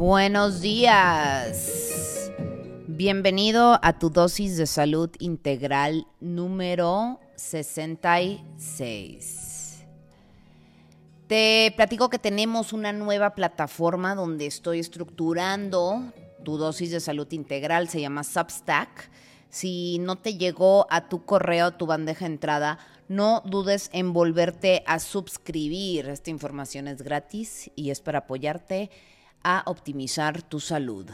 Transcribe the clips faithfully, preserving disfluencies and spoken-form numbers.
Buenos días. Bienvenido a tu dosis de salud integral número sesenta y seis. Te platico que tenemos una nueva plataforma donde estoy estructurando tu dosis de salud integral. Se llama Substack. Si no te llegó a tu correo, a tu bandeja de entrada, no dudes en volverte a suscribir. Esta información es gratis y es para apoyarte a optimizar tu salud.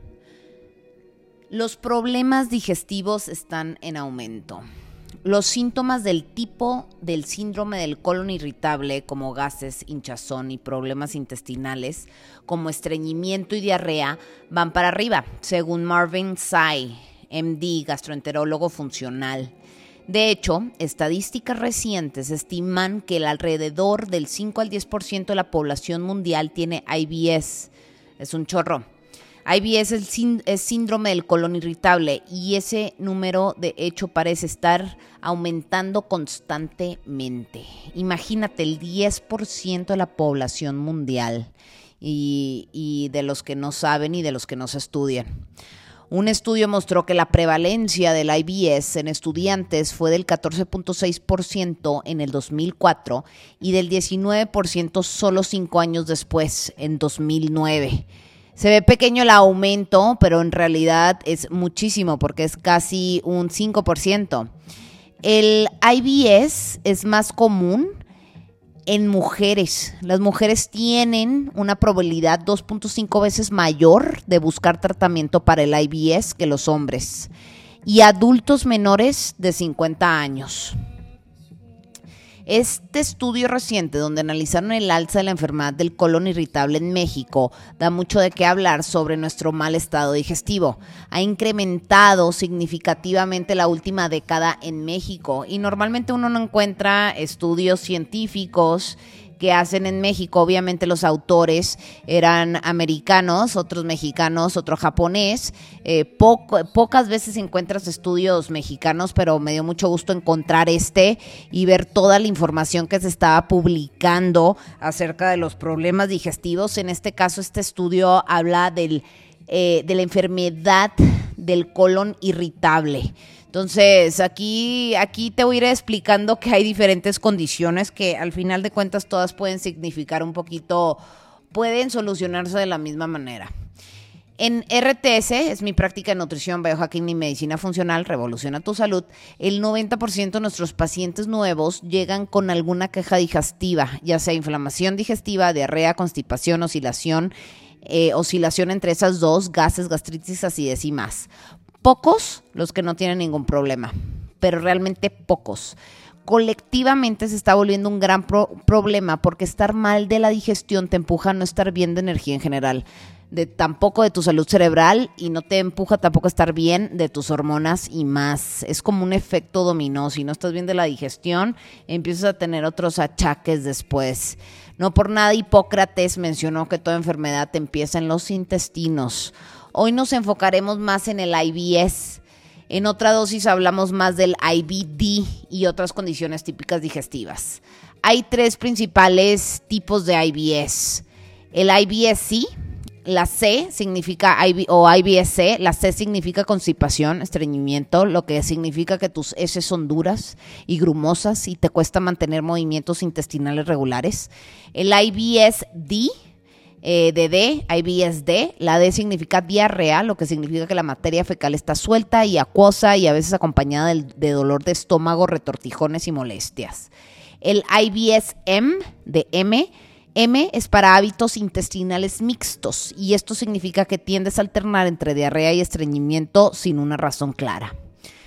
Los problemas digestivos están en aumento. Los síntomas del tipo del síndrome del colon irritable, como gases, hinchazón y problemas intestinales, como estreñimiento y diarrea, van para arriba, según Marvin Tsai, M D, gastroenterólogo funcional. De hecho, estadísticas recientes estiman que el alrededor del cinco al diez por ciento de la población mundial tiene I B S. Es un chorro. I B S es, el, es síndrome del colon irritable y ese número de hecho parece estar aumentando constantemente. Imagínate, el diez por ciento de la población mundial y, y de los que no saben y de los que no se estudian. Un estudio mostró que la prevalencia del I B S en estudiantes fue del catorce punto seis por ciento en el dos mil cuatro y del diecinueve por ciento solo cinco años después, en dos mil nueve. Se ve pequeño el aumento, pero en realidad es muchísimo porque es casi un cinco por ciento. El I B S es más común en mujeres. Las mujeres tienen una probabilidad dos punto cinco veces mayor de buscar tratamiento para el I B S que los hombres. Y adultos menores de cincuenta años. Este estudio reciente, donde analizaron el alza de la enfermedad del colon irritable en México, da mucho de qué hablar sobre nuestro mal estado digestivo. Ha incrementado significativamente la última década en México y normalmente uno no encuentra estudios científicos que hacen en México. Obviamente los autores eran americanos, otros mexicanos, otro japonés. Eh, poco, pocas veces encuentras estudios mexicanos, pero me dio mucho gusto encontrar este y ver toda la información que se estaba publicando acerca de los problemas digestivos. En este caso, este estudio habla del, eh, de la enfermedad del colon irritable. Entonces, aquí, aquí te voy a ir explicando que hay diferentes condiciones que al final de cuentas todas pueden significar un poquito, pueden solucionarse de la misma manera. En R T S, es mi práctica de nutrición, biohacking y medicina funcional, revoluciona tu salud, el noventa por ciento de nuestros pacientes nuevos llegan con alguna queja digestiva, ya sea inflamación digestiva, diarrea, constipación, oscilación, eh, oscilación entre esas dos, gases, gastritis, acidez y más. Pocos los que no tienen ningún problema, pero realmente pocos. Colectivamente se está volviendo un gran pro- problema porque estar mal de la digestión te empuja a no estar bien de energía en general, de, tampoco de tu salud cerebral y no te empuja tampoco a estar bien de tus hormonas y más. Es como un efecto dominó. Si no estás bien de la digestión, empiezas a tener otros achaques después. No por nada Hipócrates mencionó que toda enfermedad empieza en los intestinos. Hoy nos enfocaremos más en el I B S. En otra dosis hablamos más del I B D y otras condiciones típicas digestivas. Hay tres principales tipos de I B S. El I B S C, la C significa I B, o I B S C, la C significa constipación, estreñimiento, lo que significa que tus heces son duras y grumosas y te cuesta mantener movimientos intestinales regulares. El I B S D, Eh, de D, I B S D, la D significa diarrea, lo que significa que la materia fecal está suelta y acuosa y a veces acompañada de, de dolor de estómago, retortijones y molestias. El I B S M, de M, M es para hábitos intestinales mixtos y esto significa que tiendes a alternar entre diarrea y estreñimiento sin una razón clara.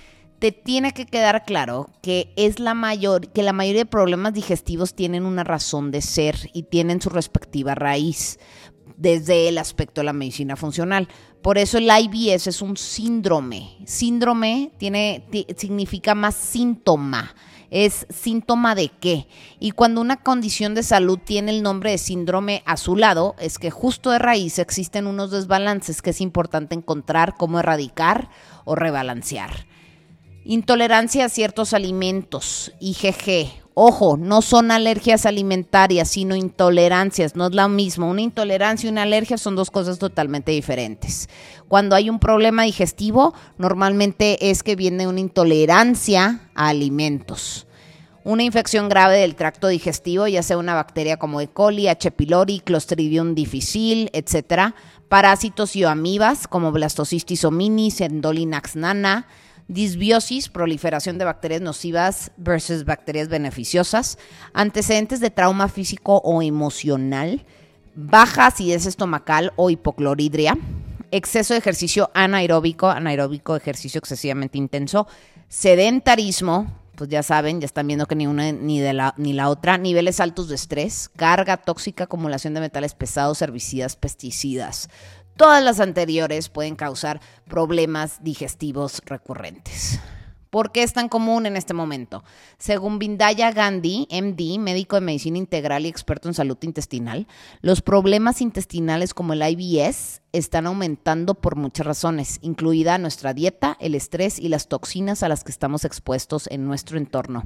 Te tiene que quedar claro que es la mayor, que la mayoría de problemas digestivos tienen una razón de ser y tienen su respectiva raíz desde el aspecto de la medicina funcional. Por eso el I B S es un síndrome. Síndrome tiene, t- significa más síntoma. Es síntoma de qué. Y cuando una condición de salud tiene el nombre de síndrome a su lado, es que justo de raíz existen unos desbalances que es importante encontrar cómo erradicar o rebalancear. Intolerancia a ciertos alimentos, I G G, Ojo, no son alergias alimentarias, sino intolerancias, no es lo mismo. Una intolerancia y una alergia son dos cosas totalmente diferentes. Cuando hay un problema digestivo, normalmente es que viene una intolerancia a alimentos. Una infección grave del tracto digestivo, ya sea una bacteria como E. coli, H. pylori, Clostridium difficile, etcétera. Parásitos y o amibas como Blastocystis hominis, Endolinax nana. Disbiosis, proliferación de bacterias nocivas versus bacterias beneficiosas, antecedentes de trauma físico o emocional, baja acidez estomacal o hipocloridria, exceso de ejercicio anaeróbico, anaeróbico, ejercicio excesivamente intenso, sedentarismo, pues ya saben, ya están viendo que ni una ni, de la, ni la otra, niveles altos de estrés, carga tóxica, acumulación de metales pesados, herbicidas, pesticidas. Todas las anteriores pueden causar problemas digestivos recurrentes. ¿Por qué es tan común en este momento? Según Vindaya Gandhi, M D, médico de medicina integral y experto en salud intestinal, los problemas intestinales como el I B S están aumentando por muchas razones, incluida nuestra dieta, el estrés y las toxinas a las que estamos expuestos en nuestro entorno.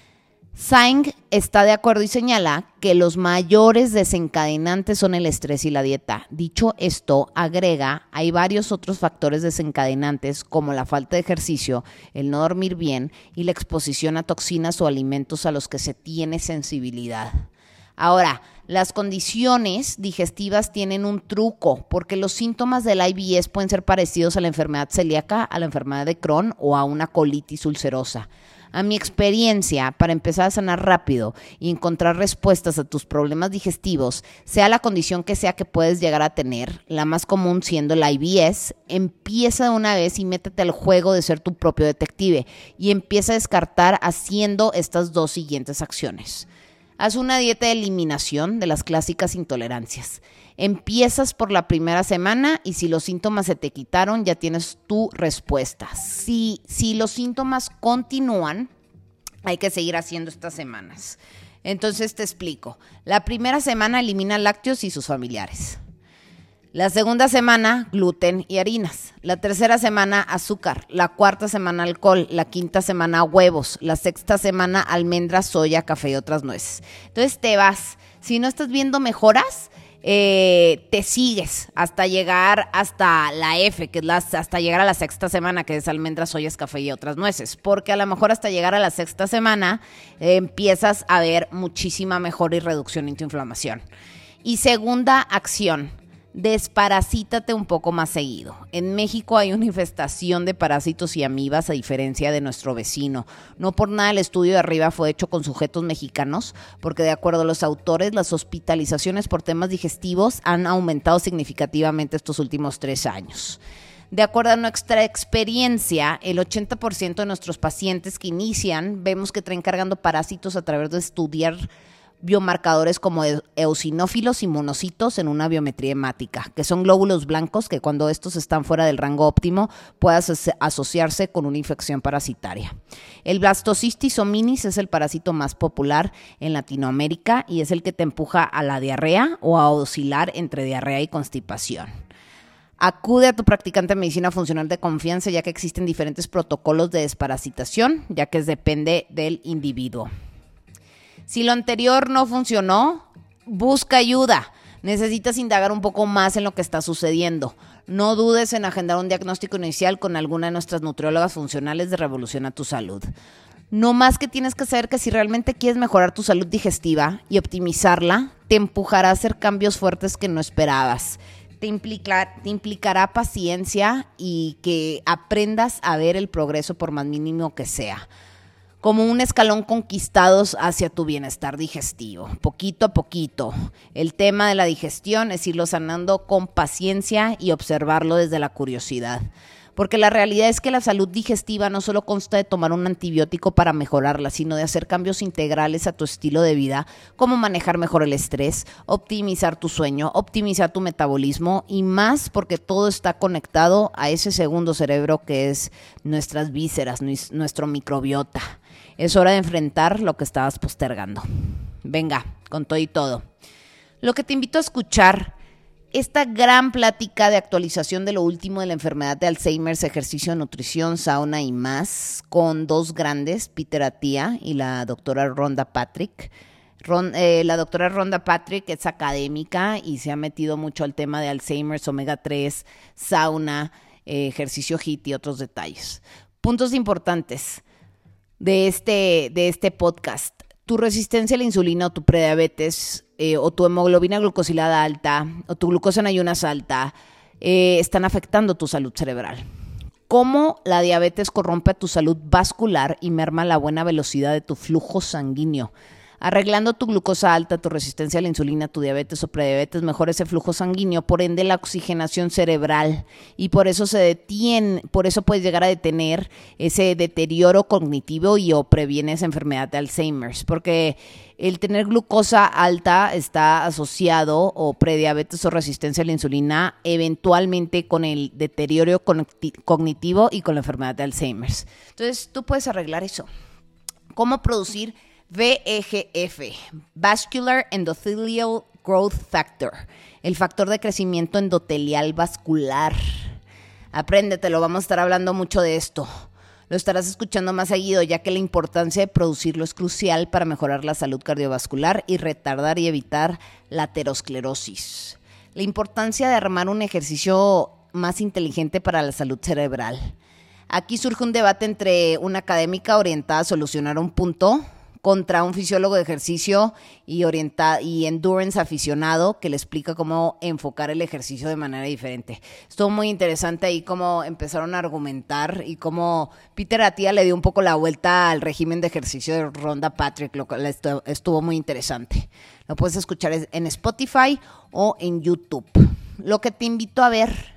Singh está de acuerdo y señala que los mayores desencadenantes son el estrés y la dieta. Dicho esto, agrega, hay varios otros factores desencadenantes como la falta de ejercicio, el no dormir bien y la exposición a toxinas o alimentos a los que se tiene sensibilidad. Ahora, las condiciones digestivas tienen un truco porque los síntomas del I B S pueden ser parecidos a la enfermedad celíaca, a la enfermedad de Crohn o a una colitis ulcerosa. A mi experiencia, para empezar a sanar rápido y encontrar respuestas a tus problemas digestivos, sea la condición que sea que puedes llegar a tener, la más común siendo el I B S, empieza de una vez y métete al juego de ser tu propio detective y empieza a descartar haciendo estas dos siguientes acciones. Haz una dieta de eliminación de las clásicas intolerancias. Empiezas por la primera semana y si los síntomas se te quitaron, ya tienes tu respuesta. Si, si los síntomas continúan, hay que seguir haciendo estas semanas. Entonces te explico. La primera semana elimina lácteos y sus familiares. La segunda semana, gluten y harinas. La tercera semana, azúcar. La cuarta semana, alcohol. La quinta semana, huevos. La sexta semana, almendras, soya, café y otras nueces. Entonces te vas. Si no estás viendo mejoras, eh, te sigues hasta llegar hasta la F, que es la, hasta llegar a la sexta semana, que es almendras, soyas, café y otras nueces. Porque a lo mejor hasta llegar a la sexta semana eh, empiezas a ver muchísima mejora y reducción en tu inflamación. Y segunda acción. Desparasítate un poco más seguido. En México hay una infestación de parásitos y amibas a diferencia de nuestro vecino. No por nada el estudio de arriba fue hecho con sujetos mexicanos, porque de acuerdo a los autores, las hospitalizaciones por temas digestivos han aumentado significativamente estos últimos tres años. De acuerdo a nuestra experiencia, el ochenta por ciento de nuestros pacientes que inician, vemos que traen cargando parásitos a través de estudiar biomarcadores como eosinófilos y monocitos en una biometría hemática, que son glóbulos blancos que cuando estos están fuera del rango óptimo pueden asociarse con una infección parasitaria. El Blastocystis hominis es el parásito más popular en Latinoamérica y es el que te empuja a la diarrea o a oscilar entre diarrea y constipación. Acude a tu practicante de medicina funcional de confianza, ya que existen diferentes protocolos de desparasitación, ya que es, depende del individuo. Si lo anterior no funcionó, busca ayuda. Necesitas indagar un poco más en lo que está sucediendo. No dudes en agendar un diagnóstico inicial con alguna de nuestras nutriólogas funcionales de Revolución a tu Salud. No más que tienes que saber que si realmente quieres mejorar tu salud digestiva y optimizarla, te empujará a hacer cambios fuertes que no esperabas. Te, implica, te implicará paciencia y que aprendas a ver el progreso por más mínimo que sea. Como un escalón conquistados hacia tu bienestar digestivo, poquito a poquito. El tema de la digestión es irlo sanando con paciencia y observarlo desde la curiosidad. Porque la realidad es que la salud digestiva no solo consta de tomar un antibiótico para mejorarla, sino de hacer cambios integrales a tu estilo de vida, como manejar mejor el estrés, optimizar tu sueño, optimizar tu metabolismo y más porque todo está conectado a ese segundo cerebro que es nuestras vísceras, nuestro microbiota. Es hora de enfrentar lo que estabas postergando. Venga, con todo y todo. Lo que te invito a escuchar esta gran plática de actualización de lo último de la enfermedad de Alzheimer, ejercicio, nutrición, sauna y más, con dos grandes, Peter Attia y la doctora Rhonda Patrick. Ron, eh, la doctora Rhonda Patrick es académica y se ha metido mucho al tema de Alzheimer, omega tres, sauna, eh, ejercicio H I I T y otros detalles. Puntos importantes de este, de este podcast. Tu resistencia a la insulina o tu prediabetes eh, o tu hemoglobina glucosilada alta o tu glucosa en ayunas alta eh, están afectando tu salud cerebral. Cómo la diabetes corrompe tu salud vascular y merma la buena velocidad de tu flujo sanguíneo. Arreglando tu glucosa alta, tu resistencia a la insulina, tu diabetes o prediabetes, mejora ese flujo sanguíneo, por ende la oxigenación cerebral, y por eso se detiene, por eso puedes llegar a detener ese deterioro cognitivo y o previene esa enfermedad de Alzheimer, porque el tener glucosa alta está asociado o prediabetes o resistencia a la insulina eventualmente con el deterioro cognitivo y con la enfermedad de Alzheimer. Entonces tú puedes arreglar eso. ¿Cómo producir V E G F, Vascular Endothelial Growth Factor, el factor de crecimiento endotelial vascular? Apréndetelo, vamos a estar hablando mucho de esto. Lo estarás escuchando más seguido, ya que la importancia de producirlo es crucial para mejorar la salud cardiovascular y retardar y evitar la aterosclerosis. La importancia de armar un ejercicio más inteligente para la salud cerebral. Aquí surge un debate entre una académica orientada a solucionar un punto contra un fisiólogo de ejercicio y, orienta- y endurance aficionado que le explica cómo enfocar el ejercicio de manera diferente. Estuvo muy interesante ahí cómo empezaron a argumentar y cómo Peter Attia le dio un poco la vuelta al régimen de ejercicio de Rhonda Patrick, lo cual estuvo, estuvo muy interesante. Lo puedes escuchar en Spotify o en YouTube. Lo que te invito a ver: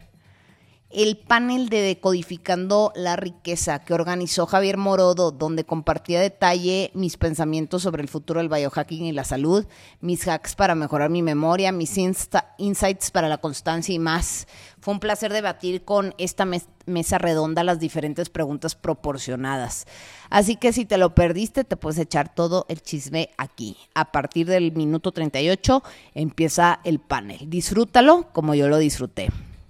el panel de Decodificando la Riqueza que organizó Javier Morodo, donde compartía detalle mis pensamientos sobre el futuro del biohacking y la salud, mis hacks para mejorar mi memoria, mis insta- insights para la constancia y más. Fue un placer debatir con esta mes- mesa redonda las diferentes preguntas proporcionadas. Así que si te lo perdiste, te puedes echar todo el chisme aquí. A partir del minuto treinta y ocho empieza el panel. Disfrútalo como yo lo disfruté.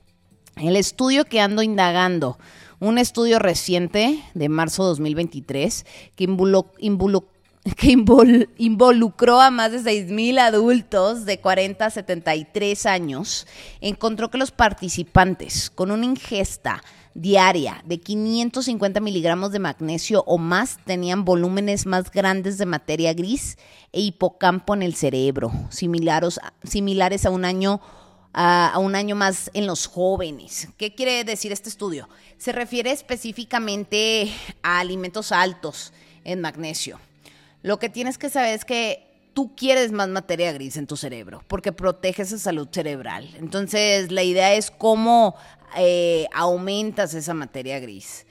El estudio que ando indagando, un estudio reciente de marzo de dos mil veintitrés que, involu- involu- que invol- involucró a más de seis mil adultos de cuarenta a setenta y tres años, encontró que los participantes con una ingesta diaria de quinientos cincuenta miligramos de magnesio o más tenían volúmenes más grandes de materia gris e hipocampo en el cerebro, similares, similares a un año a un año más en los jóvenes. ¿Qué quiere decir este estudio? Se refiere específicamente a alimentos altos en magnesio. Lo que tienes que saber es que tú quieres más materia gris en tu cerebro porque protege esa salud cerebral. Entonces, la idea es cómo eh, aumentas esa materia gris.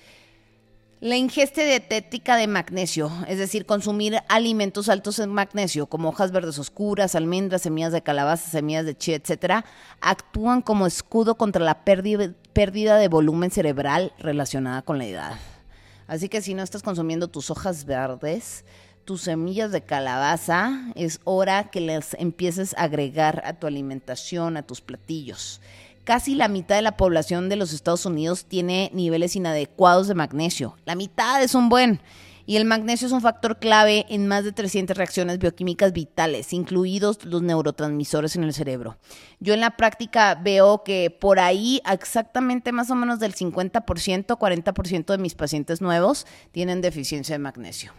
La ingesta dietética de magnesio, es decir, consumir alimentos altos en magnesio como hojas verdes oscuras, almendras, semillas de calabaza, semillas de chía, etcétera, actúan como escudo contra la pérdida, pérdida de volumen cerebral relacionada con la edad. Así que si no estás consumiendo tus hojas verdes, tus semillas de calabaza, es hora que las empieces a agregar a tu alimentación, a tus platillos. Casi la mitad de la población de los Estados Unidos tiene niveles inadecuados de magnesio. La mitad es un buen. Y el magnesio es un factor clave en más de trescientas reacciones bioquímicas vitales, incluidos los neurotransmisores en el cerebro. Yo en la práctica veo que por ahí exactamente más o menos del cincuenta por ciento, cuarenta por ciento de mis pacientes nuevos tienen deficiencia de magnesio.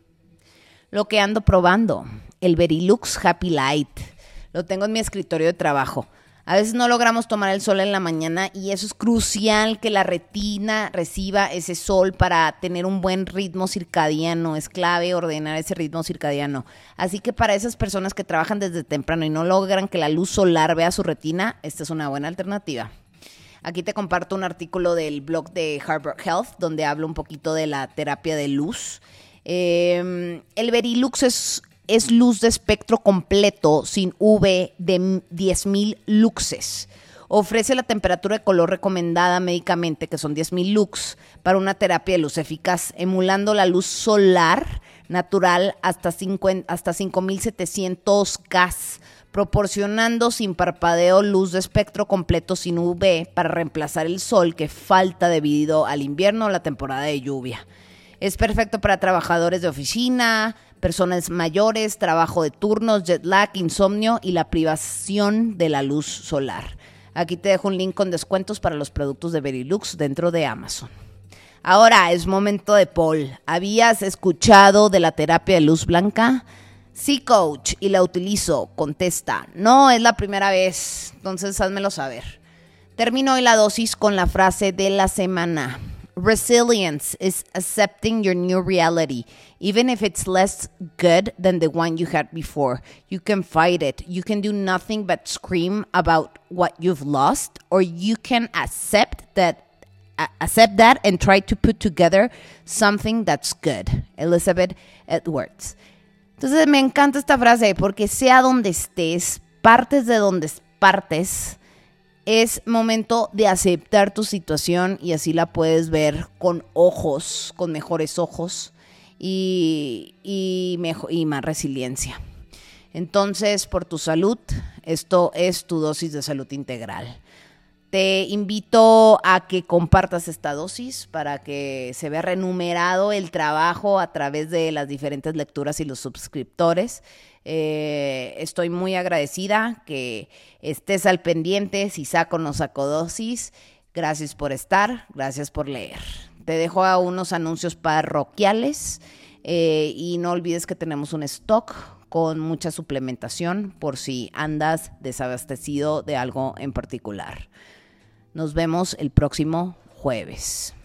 Lo que ando probando, el Verilux Happy Light. Lo tengo en mi escritorio de trabajo. A veces no logramos tomar el sol en la mañana y eso es crucial, que la retina reciba ese sol para tener un buen ritmo circadiano. Es clave ordenar ese ritmo circadiano. Así que para esas personas que trabajan desde temprano y no logran que la luz solar vea su retina, esta es una buena alternativa. Aquí te comparto un artículo del blog de Harvard Health donde hablo un poquito de la terapia de luz. Eh, el Verilux es... Es luz de espectro completo sin U V de diez mil luxes. Ofrece la temperatura de color recomendada médicamente, que son diez mil lux, para una terapia de luz eficaz, emulando la luz solar natural hasta, hasta cinco mil setecientos K proporcionando sin parpadeo luz de espectro completo sin U V para reemplazar el sol que falta debido al invierno o la temporada de lluvia. Es perfecto para trabajadores de oficina, personas mayores, trabajo de turnos, jet lag, insomnio y la privación de la luz solar. Aquí te dejo un link con descuentos para los productos de Verilux dentro de Amazon. Ahora es momento de Paul. ¿Habías escuchado de la terapia de luz blanca? Sí, coach, y la utilizo. Contesta. No, es la primera vez, entonces házmelo saber. Termino hoy la dosis con la frase de la semana. Resilience is accepting your new reality, even if it's less good than the one you had before. You can fight it. You can do nothing but scream about what you've lost, or you can accept that, uh, accept that and try to put together something that's good. Elizabeth Edwards. Entonces me encanta esta frase porque sea donde estés, partes de donde partes, es momento de aceptar tu situación y así la puedes ver con ojos, con mejores ojos y, y, mejor, y más resiliencia. Entonces, por tu salud, esto es tu dosis de salud integral. Te invito a que compartas esta dosis para que se vea remunerado el trabajo a través de las diferentes lecturas y los suscriptores. Eh, estoy muy agradecida que estés al pendiente si saco o no saco dosis. Gracias por estar, gracias por leer. Te dejo a unos anuncios parroquiales eh, y no olvides que tenemos un stock con mucha suplementación por si andas desabastecido de algo en particular. Nos vemos el próximo jueves.